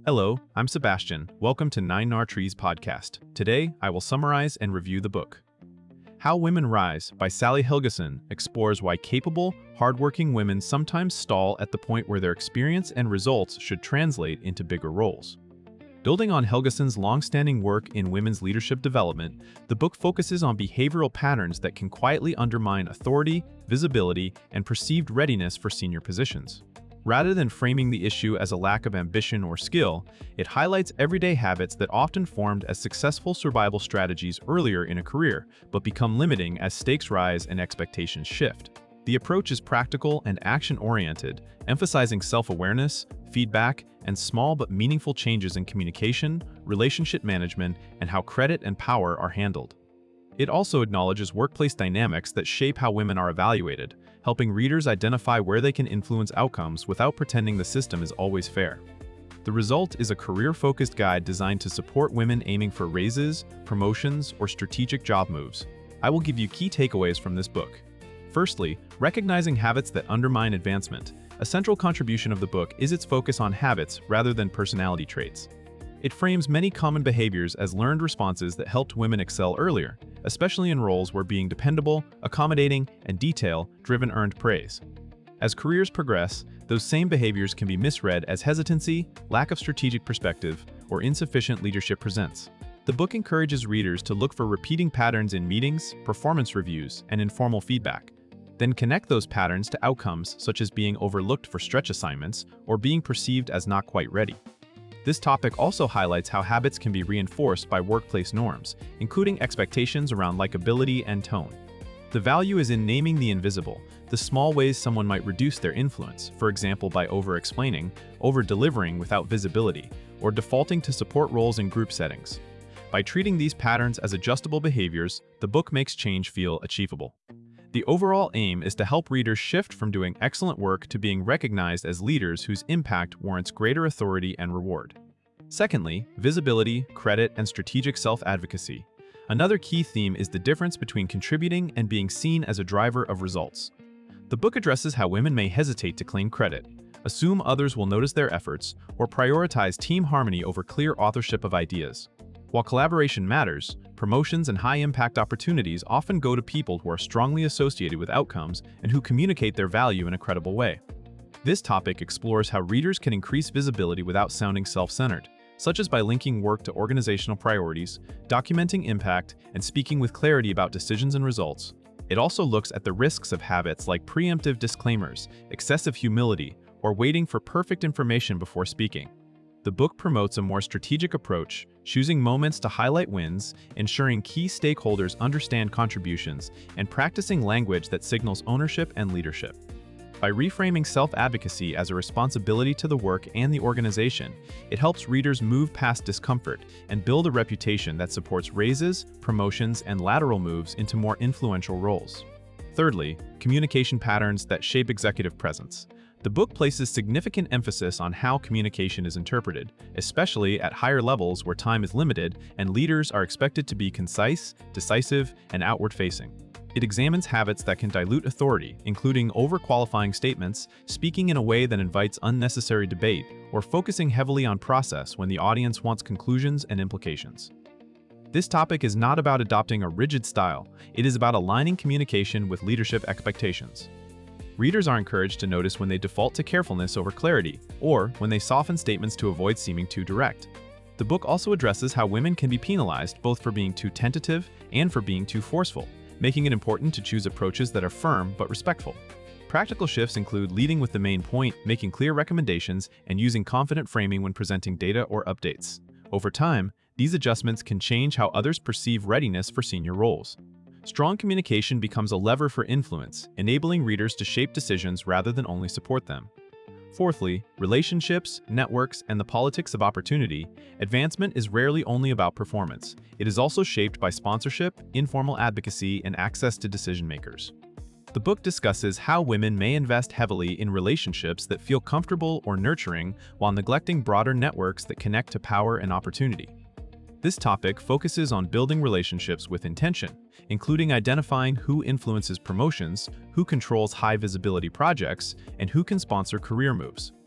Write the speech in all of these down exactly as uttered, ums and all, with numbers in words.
Hello, I'm Sebastian. Welcome to Nine Nar Trees podcast. Today, I will summarize and review the book. How Women Rise by Sally Helgesen explores why capable, hardworking women sometimes stall at the point where their experience and results should translate into bigger roles. Building on Helgesen's long-standing work in women's leadership development, the book focuses on behavioral patterns that can quietly undermine authority, visibility, and perceived readiness for senior positions. Rather than framing the issue as a lack of ambition or skill, it highlights everyday habits that often formed as successful survival strategies earlier in a career, but become limiting as stakes rise and expectations shift. The approach is practical and action-oriented, emphasizing self-awareness, feedback, and small but meaningful changes in communication, relationship management, and how credit and power are handled. It also acknowledges workplace dynamics that shape how women are evaluated, helping readers identify where they can influence outcomes without pretending the system is always fair. The result is a career-focused guide designed to support women aiming for raises, promotions, or strategic job moves. I will give you key takeaways from this book. Firstly, recognizing habits that undermine advancement. A central contribution of the book is its focus on habits rather than personality traits. It frames many common behaviors as learned responses that helped women excel earlier, especially in roles where being dependable, accommodating, and detail-driven earned praise. As careers progress, those same behaviors can be misread as hesitancy, lack of strategic perspective, or insufficient leadership presence. The book encourages readers to look for repeating patterns in meetings, performance reviews, and informal feedback. Then connect those patterns to outcomes such as being overlooked for stretch assignments or being perceived as not quite ready. This topic also highlights how habits can be reinforced by workplace norms, including expectations around likability and tone. The value is in naming the invisible, the small ways someone might reduce their influence, for example by over-explaining, over-delivering without visibility, or defaulting to support roles in group settings. By treating these patterns as adjustable behaviors, the book makes change feel achievable. The overall aim is to help readers shift from doing excellent work to being recognized as leaders whose impact warrants greater authority and reward. Secondly, visibility, credit, and strategic self-advocacy. Another key theme is the difference between contributing and being seen as a driver of results. The book addresses how women may hesitate to claim credit, assume others will notice their efforts, or prioritize team harmony over clear authorship of ideas. While collaboration matters, promotions and high-impact opportunities often go to people who are strongly associated with outcomes and who communicate their value in a credible way. This topic explores how readers can increase visibility without sounding self-centered, such as by linking work to organizational priorities, documenting impact, and speaking with clarity about decisions and results. It also looks at the risks of habits like preemptive disclaimers, excessive humility, or waiting for perfect information before speaking. The book promotes a more strategic approach, choosing moments to highlight wins, ensuring key stakeholders understand contributions, and practicing language that signals ownership and leadership. By reframing self-advocacy as a responsibility to the work and the organization, it helps readers move past discomfort and build a reputation that supports raises, promotions, and lateral moves into more influential roles. Thirdly, communication patterns that shape executive presence. The book places significant emphasis on how communication is interpreted, especially at higher levels where time is limited and leaders are expected to be concise, decisive, and outward-facing. It examines habits that can dilute authority, including overqualifying statements, speaking in a way that invites unnecessary debate, or focusing heavily on process when the audience wants conclusions and implications. This topic is not about adopting a rigid style, it is about aligning communication with leadership expectations. Readers are encouraged to notice when they default to carefulness over clarity, or when they soften statements to avoid seeming too direct. The book also addresses how women can be penalized both for being too tentative and for being too forceful, making it important to choose approaches that are firm but respectful. Practical shifts include leading with the main point, making clear recommendations, and using confident framing when presenting data or updates. Over time, these adjustments can change how others perceive readiness for senior roles. Strong communication becomes a lever for influence, enabling readers to shape decisions rather than only support them. Fourthly, relationships, networks, and the politics of opportunity. Advancement is rarely only about performance. It is also shaped by sponsorship, informal advocacy, and access to decision-makers. The book discusses how women may invest heavily in relationships that feel comfortable or nurturing while neglecting broader networks that connect to power and opportunity. This topic focuses on building relationships with intention, including identifying who influences promotions, who controls high-visibility projects, and who can sponsor career moves.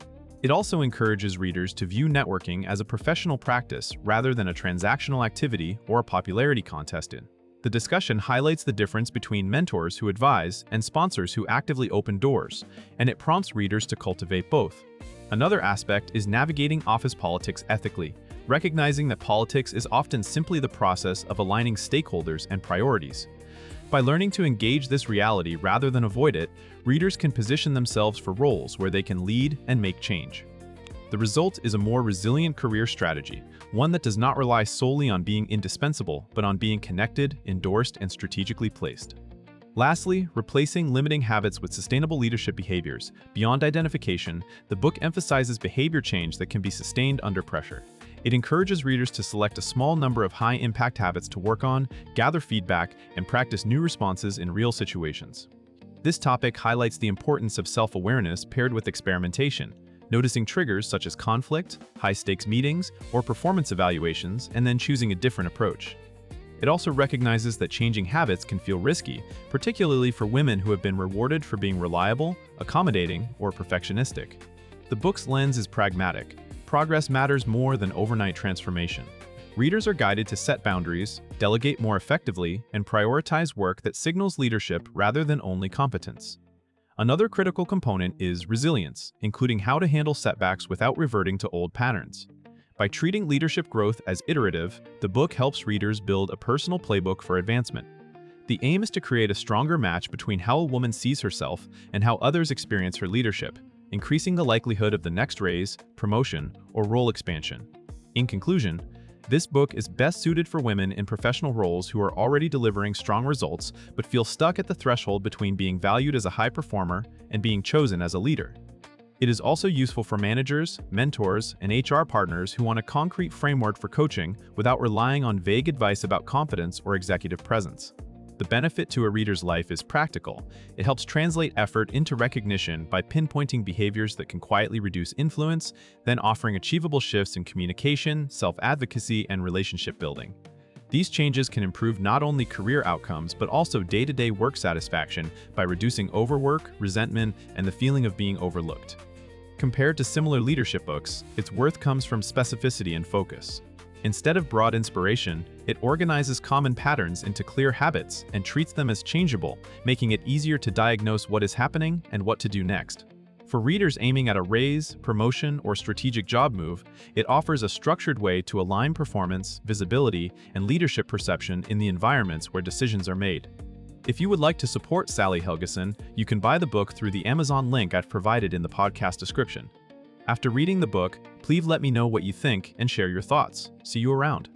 It also encourages readers to view networking as a professional practice rather than a transactional activity or a popularity contest in. The discussion highlights the difference between mentors who advise and sponsors who actively open doors, and it prompts readers to cultivate both. Another aspect is navigating office politics ethically, recognizing that politics is often simply the process of aligning stakeholders and priorities. By learning to engage this reality rather than avoid it, readers can position themselves for roles where they can lead and make change. The result is a more resilient career strategy, one that does not rely solely on being indispensable, but on being connected, endorsed, and strategically placed. Lastly, replacing limiting habits with sustainable leadership behaviors. Beyond identification, the book emphasizes behavior change that can be sustained under pressure. It encourages readers to select a small number of high-impact habits to work on, gather feedback, and practice new responses in real situations. This topic highlights the importance of self-awareness paired with experimentation, noticing triggers such as conflict, high-stakes meetings, or performance evaluations, and then choosing a different approach. It also recognizes that changing habits can feel risky, particularly for women who have been rewarded for being reliable, accommodating, or perfectionistic. The book's lens is pragmatic. Progress matters more than overnight transformation. Readers are guided to set boundaries, delegate more effectively, and prioritize work that signals leadership rather than only competence. Another critical component is resilience, including how to handle setbacks without reverting to old patterns. By treating leadership growth as iterative, the book helps readers build a personal playbook for advancement. The aim is to create a stronger match between how a woman sees herself and how others experience her leadership, increasing the likelihood of the next raise, promotion, or role expansion. In conclusion, this book is best suited for women in professional roles who are already delivering strong results but feel stuck at the threshold between being valued as a high performer and being chosen as a leader. It is also useful for managers, mentors, and H R partners who want a concrete framework for coaching without relying on vague advice about confidence or executive presence. The benefit to a reader's life is practical. It helps translate effort into recognition by pinpointing behaviors that can quietly reduce influence, then offering achievable shifts in communication, self-advocacy, and relationship building. These changes can improve not only career outcomes, but also day-to-day work satisfaction by reducing overwork, resentment, and the feeling of being overlooked. Compared to similar leadership books, its worth comes from specificity and focus. Instead of broad inspiration, it organizes common patterns into clear habits and treats them as changeable, making it easier to diagnose what is happening and what to do next. For readers aiming at a raise, promotion, or strategic job move, it offers a structured way to align performance, visibility, and leadership perception in the environments where decisions are made. If you would like to support Sally Helgesen, you can buy the book through the Amazon link I've provided in the podcast description. After reading the book, please let me know what you think and share your thoughts. See you around.